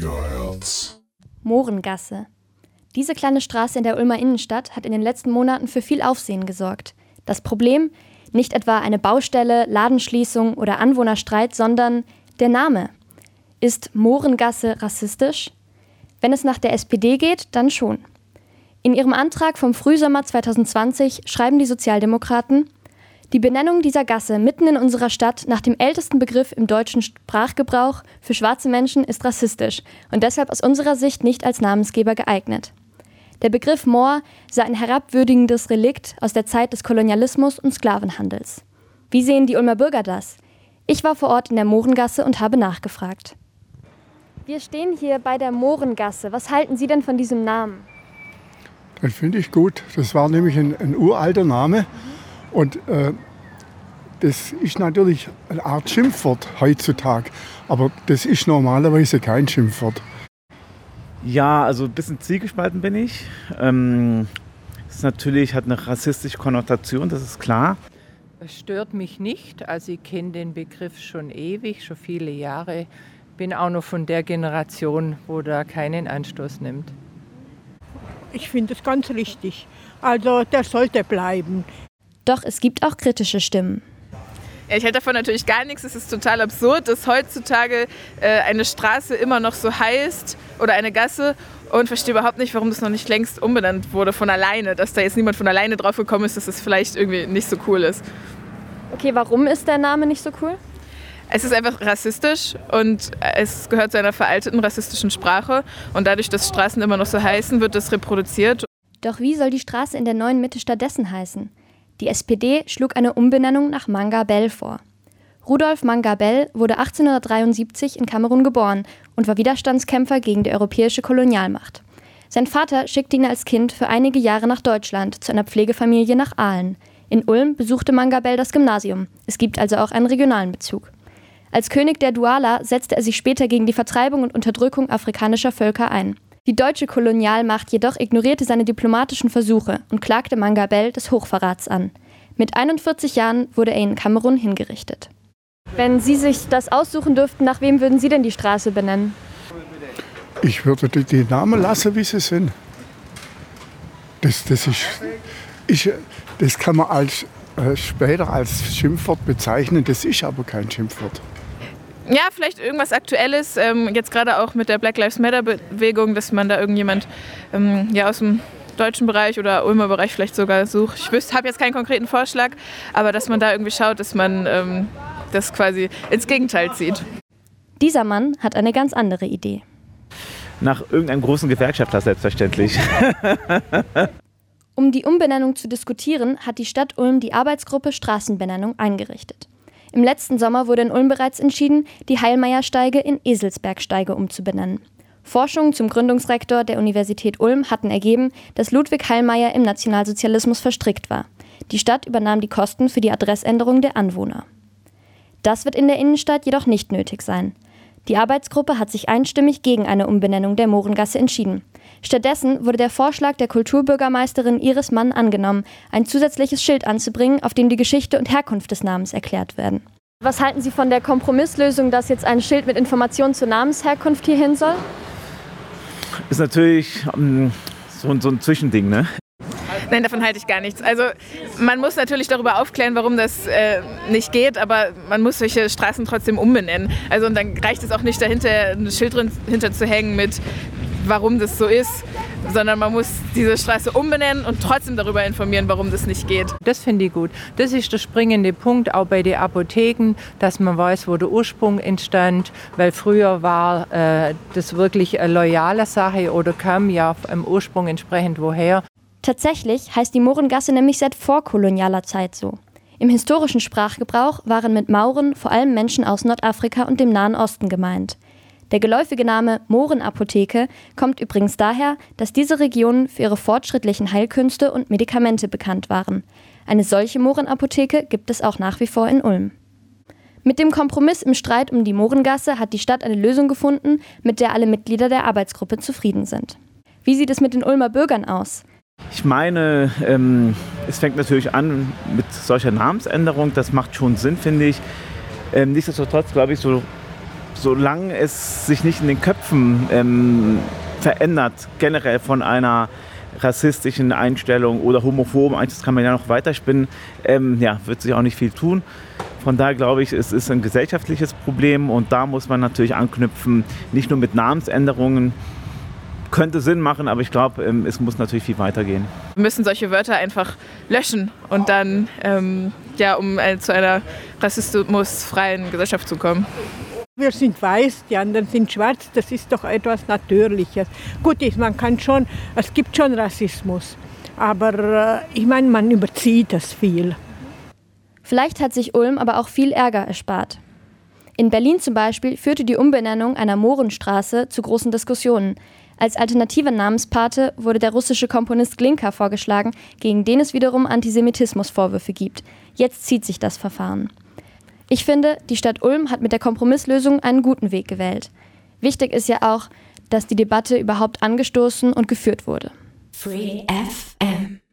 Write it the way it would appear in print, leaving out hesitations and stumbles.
Gigahertz. Mohrengasse. Diese kleine Straße in der Ulmer Innenstadt hat in den letzten Monaten für viel Aufsehen gesorgt. Das Problem? Nicht etwa eine Baustelle, Ladenschließung oder Anwohnerstreit, sondern der Name. Ist Mohrengasse rassistisch? Wenn es nach der SPD geht, dann schon. In ihrem Antrag vom Frühsommer 2020 schreiben die Sozialdemokraten: Die Benennung dieser Gasse mitten in unserer Stadt nach dem ältesten Begriff im deutschen Sprachgebrauch für schwarze Menschen ist rassistisch und deshalb aus unserer Sicht nicht als Namensgeber geeignet. Der Begriff Moor sei ein herabwürdigendes Relikt aus der Zeit des Kolonialismus und Sklavenhandels. Wie sehen die Ulmer Bürger das? Ich war vor Ort in der Mohrengasse und habe nachgefragt. Wir stehen hier bei der Mohrengasse. Was halten Sie denn von diesem Namen? Das finde ich gut. Das war nämlich ein uralter Name. Und das ist natürlich eine Art Schimpfwort heutzutage. Aber das ist normalerweise kein Schimpfwort. Ja, also ein bisschen zwiegespalten bin ich. Es natürlich hat eine rassistische Konnotation, das ist klar. Es stört mich nicht. Also ich kenne den Begriff schon ewig, schon viele Jahre. Bin auch noch von der Generation, wo da keinen Anstoß nimmt. Ich finde es ganz richtig. Also der sollte bleiben. Doch es gibt auch kritische Stimmen. Ja, ich halte davon natürlich gar nichts. Es ist total absurd, dass heutzutage eine Straße immer noch so heißt oder eine Gasse, und verstehe überhaupt nicht, warum das noch nicht längst umbenannt wurde von alleine. Dass da jetzt niemand von alleine drauf gekommen ist, dass es vielleicht irgendwie nicht so cool ist. Okay, warum ist der Name nicht so cool? Es ist einfach rassistisch und es gehört zu einer veralteten rassistischen Sprache. Und dadurch, dass Straßen immer noch so heißen, wird das reproduziert. Doch wie soll die Straße in der neuen Mitte stattdessen heißen? Die SPD schlug eine Umbenennung nach Manga Bell vor. Rudolf Manga Bell wurde 1873 in Kamerun geboren und war Widerstandskämpfer gegen die europäische Kolonialmacht. Sein Vater schickte ihn als Kind für einige Jahre nach Deutschland zu einer Pflegefamilie nach Aalen. In Ulm besuchte Manga Bell das Gymnasium. Es gibt also auch einen regionalen Bezug. Als König der Duala setzte er sich später gegen die Vertreibung und Unterdrückung afrikanischer Völker ein. Die deutsche Kolonialmacht jedoch ignorierte seine diplomatischen Versuche und klagte Manga Bell des Hochverrats an. Mit 41 Jahren wurde er in Kamerun hingerichtet. Wenn Sie sich das aussuchen dürften, nach wem würden Sie denn die Straße benennen? Ich würde die Namen lassen, wie sie sind. Das kann man später als Schimpfwort bezeichnen, das ist aber kein Schimpfwort. Ja, vielleicht irgendwas Aktuelles, jetzt gerade auch mit der Black Lives Matter Bewegung, dass man da irgendjemand aus dem deutschen Bereich oder Ulmer Bereich vielleicht sogar sucht. Ich habe jetzt keinen konkreten Vorschlag, aber dass man da irgendwie schaut, dass man das quasi ins Gegenteil zieht. Dieser Mann hat eine ganz andere Idee. Nach irgendeinem großen Gewerkschaftler selbstverständlich. Um die Umbenennung zu diskutieren, hat die Stadt Ulm die Arbeitsgruppe Straßenbenennung eingerichtet. Im letzten Sommer wurde in Ulm bereits entschieden, die Heilmeiersteige in Eselsbergsteige umzubenennen. Forschungen zum Gründungsrektor der Universität Ulm hatten ergeben, dass Ludwig Heilmeier im Nationalsozialismus verstrickt war. Die Stadt übernahm die Kosten für die Adressänderung der Anwohner. Das wird in der Innenstadt jedoch nicht nötig sein. Die Arbeitsgruppe hat sich einstimmig gegen eine Umbenennung der Mohrengasse entschieden. Stattdessen wurde der Vorschlag der Kulturbürgermeisterin Iris Mann angenommen, ein zusätzliches Schild anzubringen, auf dem die Geschichte und Herkunft des Namens erklärt werden. Was halten Sie von der Kompromisslösung, dass jetzt ein Schild mit Informationen zur Namensherkunft hier hin soll? Ist natürlich so ein Zwischending, ne? Nein, davon halte ich gar nichts. Also man muss natürlich darüber aufklären, warum das nicht geht, aber man muss solche Straßen trotzdem umbenennen. Also und dann reicht es auch nicht dahinter, ein Schild hinter zu hängen mit, warum das so ist, sondern man muss diese Straße umbenennen und trotzdem darüber informieren, warum das nicht geht. Das finde ich gut. Das ist der springende Punkt, auch bei den Apotheken, dass man weiß, wo der Ursprung entstand, weil früher war das wirklich eine loyale Sache oder kam ja im Ursprung entsprechend woher. Tatsächlich heißt die Mohrengasse nämlich seit vorkolonialer Zeit so. Im historischen Sprachgebrauch waren mit Mauren vor allem Menschen aus Nordafrika und dem Nahen Osten gemeint. Der geläufige Name Mohrenapotheke kommt übrigens daher, dass diese Regionen für ihre fortschrittlichen Heilkünste und Medikamente bekannt waren. Eine solche Mohrenapotheke gibt es auch nach wie vor in Ulm. Mit dem Kompromiss im Streit um die Mohrengasse hat die Stadt eine Lösung gefunden, mit der alle Mitglieder der Arbeitsgruppe zufrieden sind. Wie sieht es mit den Ulmer Bürgern aus? Ich meine, es fängt natürlich an mit solcher Namensänderung. Das macht schon Sinn, finde ich. Nichtsdestotrotz glaube ich, so solange es sich nicht in den Köpfen verändert, generell von einer rassistischen Einstellung oder homophoben, das kann man ja noch weiterspinnen, wird sich auch nicht viel tun. Von daher glaube ich, es ist ein gesellschaftliches Problem und da muss man natürlich anknüpfen, nicht nur mit Namensänderungen. Könnte Sinn machen, aber ich glaube, es muss natürlich viel weitergehen. Wir müssen solche Wörter einfach löschen und dann, um zu einer rassismusfreien Gesellschaft zu kommen. Wir sind weiß, die anderen sind schwarz, das ist doch etwas Natürliches. Gut, es gibt schon Rassismus, aber ich meine, man überzieht das viel. Vielleicht hat sich Ulm aber auch viel Ärger erspart. In Berlin zum Beispiel führte die Umbenennung einer Mohrenstraße zu großen Diskussionen. Als alternativer Namenspate wurde der russische Komponist Glinka vorgeschlagen, gegen den es wiederum Antisemitismusvorwürfe gibt. Jetzt zieht sich das Verfahren. Ich finde, die Stadt Ulm hat mit der Kompromisslösung einen guten Weg gewählt. Wichtig ist ja auch, dass die Debatte überhaupt angestoßen und geführt wurde. Free FM